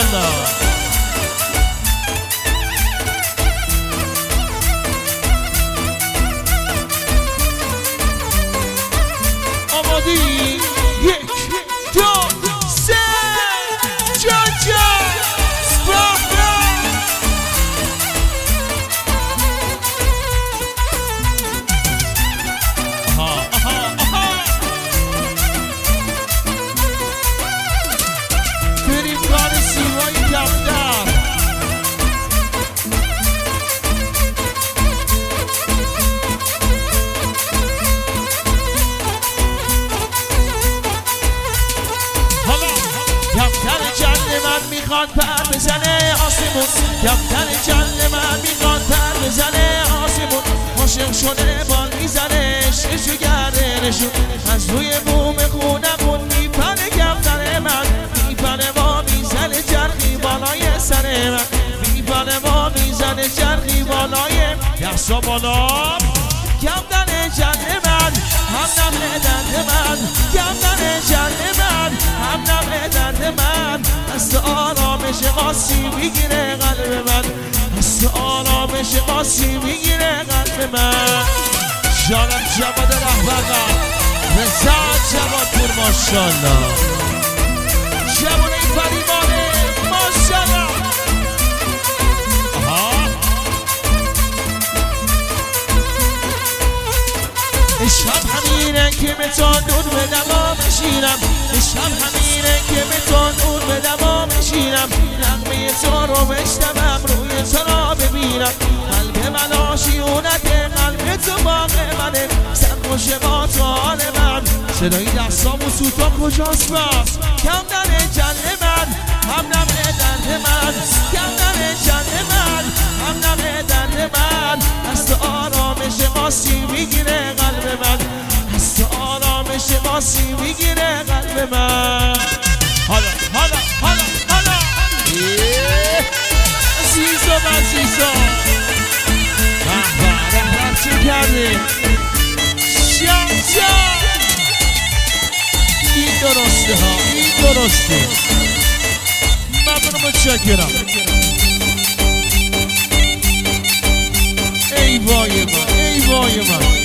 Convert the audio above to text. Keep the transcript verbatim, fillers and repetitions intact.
ماشاءالله. آمادی؟ یک دو سه جان جان سپرم آها آها آها بریم کار سیمایی کفتر. کفتر جنگ من میخواد پر بزنه آسمون، کفتر جنگ من میخواد پر بزنه آسمون. عاشق شده بال میزنه ششو گرده نشون، از روی بوم خونمون میپره کفتر من، میپره با میزنه جرقی بالای سر من، میپره با میزنه جرقی بالای دستا بالا. کفتر جنگ من هم نمه درد من، کفتر جنگ من هم نمه درد من. از آرامش قاسی میگیره قلب من، از آرامش قاسی میگیره قلب من. جانم جواد رهبرم رضا جواد پور ماشاءالله، جواد این فریبانه ماشاءالله. عشقم همینه که به تو نور به دما بشینم، عشقم همینه که به تو نور به دما بشینم. نغمه تو رو بشنوم روی تو را ببینم، قلب من آشیونت قلب تو باغ منه، سرخوش با تو حال من. صدای دستام و سوتا کجاست بس؟ کم در جل من هم نمه درد من، کم در جل من هم نمه درد من. از تو آرامش قاسی میگیره قلب من، از تو آرامش قاسی میگیره قلب من. حالا حالا حالا حالا عزیزا عزیزا رهبر رهبر چی کردی؟ شام شام این درسته ها، این درسته. ممنون متشکرم. ای وای من، ای وای من.